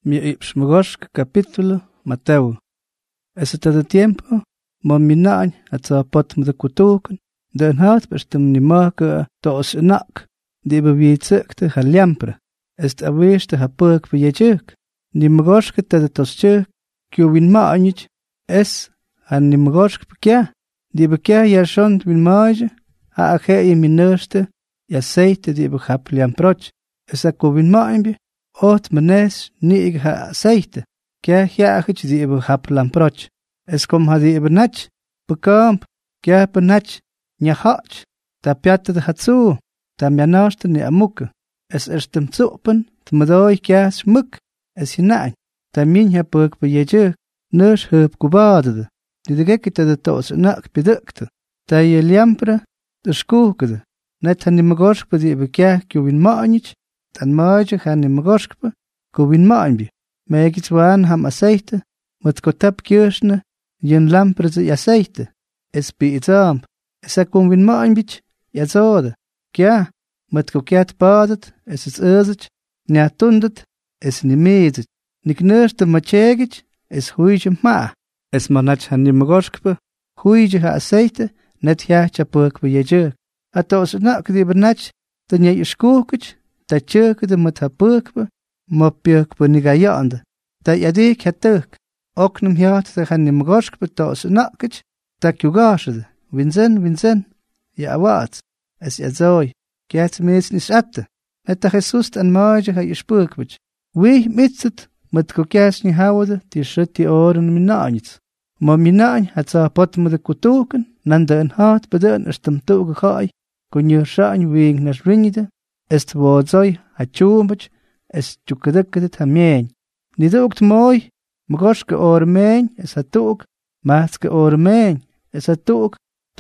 mi ipshmagoshk capítulo Mateo. Ese todo tiempo, mominañ atzapot mdakutukan, den hat bestem nimaka tos nak, die bewiezekte haliampra, est aweste hapuk vijek, nimagoshk tada tosche, kjuvin maanich, es han nimagoshk pekja, die bekja jashond win maage, ha ache minurste, ja seite die behap liamproch, es a kuvin maanbi, ot menes niig ha seite, kja jaagich die behap lamproch. Es kom hadi ibernach, bekamp, kja bernach, njahach, ta piatte de hatsu, ta mianaste ni amuke, es erstem zuppen, tmedoi kja smuk, es hinein, ta minja puk bejeje, nus hup gubadede, die de gekkite de tos nak bedukte, ta je liampre, de skoekede, net han ni magorskpe die bekja kjuvin maanich, tan maage han ni magorskpe, kjuvin maanbi, meegits waan ham aseite, met kotap kjursne, jen lampreze aceite, es piitzamp, es a convin maanbich, ja zode, kja, met kokiat badet, es uzich, nia tundet, es ni mezit, ni knurste machegich, es huije ma, es manach han ni magorskpe, huije ha aceite, net ja chapuk bejeje, a tos nak die bernach, dan je skoekich, dat tjurke de met ha pukbe, ma pukbe ni gajande, dat jadik ha tuk, oknum hiat de han nimgoshk betos nakich, tak jugashde, winzen, ja wat, es ja zoi, kiat mees nis atte, net Jesus an maage ha jespurkwich, wie mitzet, met kokias ni hawde, die schut die oren minaanits, ma minaan hat sa pot met de kutuken, nan de en haat beden estem toge gai, kun je shaan wing nas ringide, est woord zoi, ha chumbach, es chukadekket ha meen, ni doekt mooi, Magoshke ormeen is a toek, maatske ormeen is a toek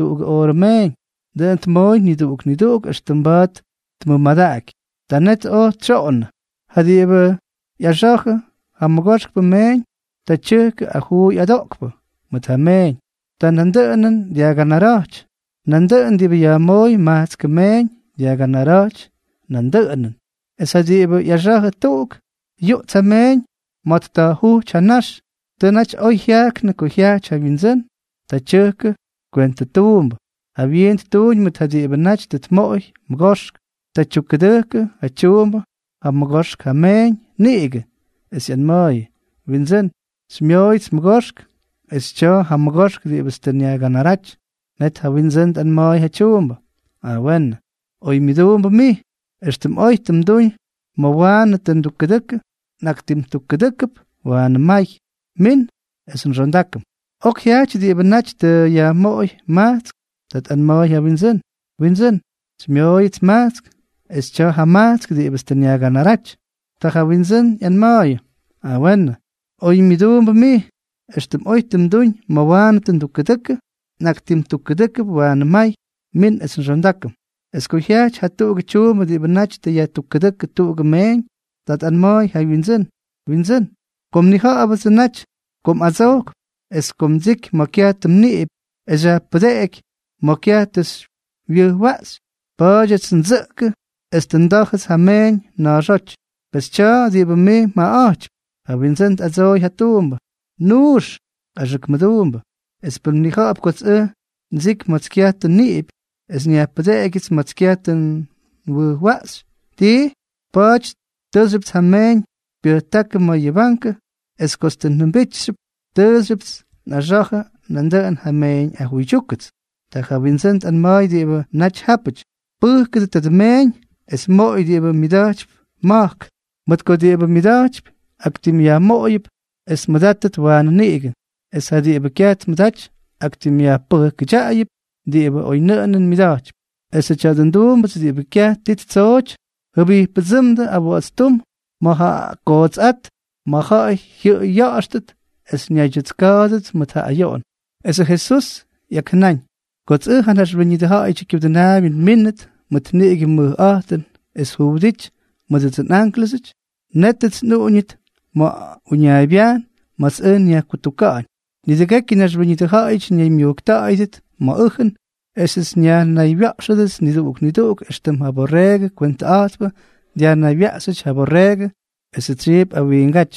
ormeen. Den te mooi niet ook is te baat te madak. Dan net o tjoon. Hadie we ja zagen, ha magoshke meen, dat tjuke a goe ja dokpe, met ha meen. Dan han deunen die ga narach. Nan deun die we ja mooi maatske meen, die ga narach, nan deunen. Es hadie we ja zagen toek, jut ha meen, mat ta hu chanash, tenach oi hiak na ko hiak chavinzen, ta cheke, kwente toomba. Ha wient toon met hadi ebenach dit mooi, mgoshk, ta chukedeke, ha choomba, ha mgoshk ha meen, nege, es jan mooi, winzen, smjoits mgoshk, es cho ha mgoshk die ebestenia ganarach, net ha winzen an mooi ha choomba. A wen, oi midoomba mi, estem oitem doen, ma wane ten dukedeke, naktim tukkedekep, waan mai, min, es een rondakem. Ook jaatje die benach de ja mooi maatsk, dat een mooi ja winzen, smjooi het maatsk, es cho ha maatsk die besten ja ganarach, ta ha winzen jan mooi, a wenne, oi mi doen bij mi, estem oitem doen, ma waan ten tukkedekke, naktim tukkedekep, waan mai, min, es een rondakem. Es ko jaatje ha toege choome die benach de ja tukkedekke toege meen, dat an mooi ha winzen. Kom ni ha abes nach, kom azok, es kom zik makiatem niib, es ja pedek, makiates wie was, pajet sen zeke, es den daches ha meen na roch, bes cha die be me ma ach, ha winzen azoi ha toomba, nuush, ajak madoomba, es bel ni ha abkots zik matskiaten niib, es ni ha pedek is matskiaten wie was, die, pajet, Tuzrips ha meen, biotake ma je banke, es kosten een beetje, tuzrips na zache, nandaan ha meen a huijukets. Ta ha Vincent an maai die we nach hapich. Purkete te de meen, es mooi die we midach maak. Met ko die we midach, actim ja mooi, es medatet waan negen. Es ha die we kiat midach, actim ja purke jaip, die we oinenen midach. Es ha chaden doen, bet die we kiat dit zoch, Hubi bezimde abo stum, maha kots at, maha jaastet, es njajets kazet met ha ajon. Es Jesus, jaknain. Kots han has wenn de ha ik de naam in minnet, met nege mu aten, es hudich, met het anklesit, net het no niet, ma unjai bian, mas ja kutukaan. Ni de gekin has wenn de ha ik neem je ook taait, ma uchen, es is nja na viaxedes ni duk estem haborrege kwent atbe dia na viaxech haborrege es trip a wingach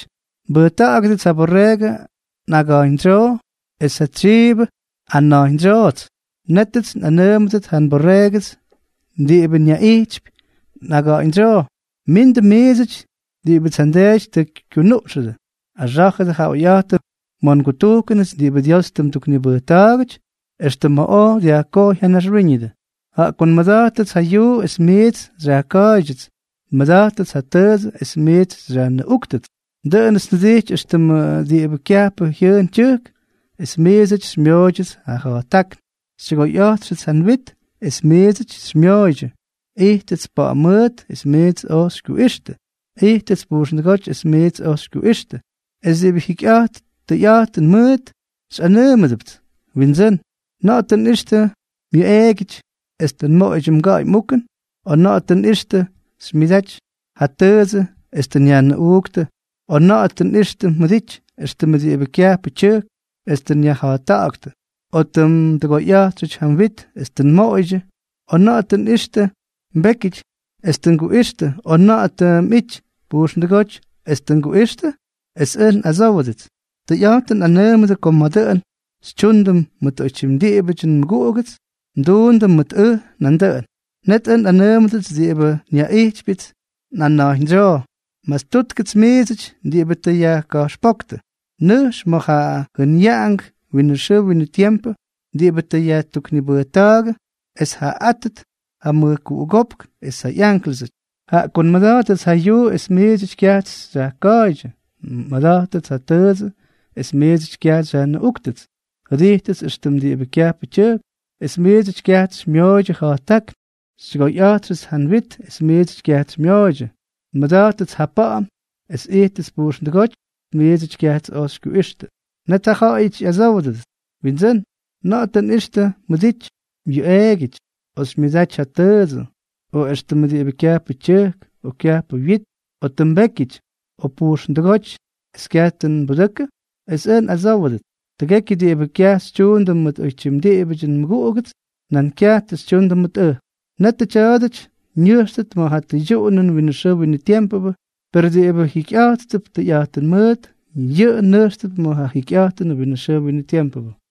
Betaagdet sa borrega nagaindro es a tribe anaindrot. Netet anemdet han borregas die eben ja ich nagaindro. Minde mesich die betandej te kunuchde. A jache de hauyate mon gutukenes die bediostem tukni betaagch. Este mao dia ko hanas rinide. Ha kon madatet hayu es meet zakajits. Madatet hatez es meet zan uktet. De is nedich estem die bekjape hier tjuk. Es meezich smjojes ha tak. Sigo yatrits han wit es meezich smjoje. Ichtets pa mut es meet os kuiste. Ichtets burschen goch es meet os kuiste. Es ebe hikjat de jaten mut sanemedept. Winzen. Not ten eerste, mi eigich, is ten moejem gai moeken, o not ten eerste, smidach, hateuze, is ten jan oogte, o not ten eerste, medich, is ten met die bekjape tjeuk, is ten ja hataakte, o ten de gojatrich han wit, is ten moeje, o not ten eerste, bekich, is ten goiste, o not mich, boersen de goch, is ten goiste, is een azawadit. De jaten anemede kommadeen, Stundem met ochim diebetjen mgoogets, doendem met nandeen. Net een anemdet diebe nia eichbit, na hinjo, mas tutkets mezich diebete ja ka spokte. Nush mocha hun yang, winne tiempe, diebete ja tukni betage, es ha atet, ha muku ugopk, es ha yankelzit. Ha kon madatet ha ju es mezich kiats za kaije, madatet ha teze, es mezich kiats za na uktet. Gedichtes estem die bekjape tjuk, es meezich kiat smjoje tak, sigo jatris han wit, es meezich kiat smjoje. Madatet hapaam, es eetes boersen de goch, meezich kiat os kuiste. Net ha ich azawdet. Winzen, na ten iste, medich, je eigich, os mizach hateuze, o estem die bekjape tjuk, o kiape wit, o ten bekich, o boersen de goch, es kiaten bedekke, es een azawdet. De gekke die bekja stjoendem met ochim die ebetjen mgoogets, nan kjaat stjoendem met Net de tjadich, njustet ma hat de jonen winne so winne tiempe, per die ebe hikjaat te jaten meut, je nustet ma ha hikjaten winne so winne tiempe.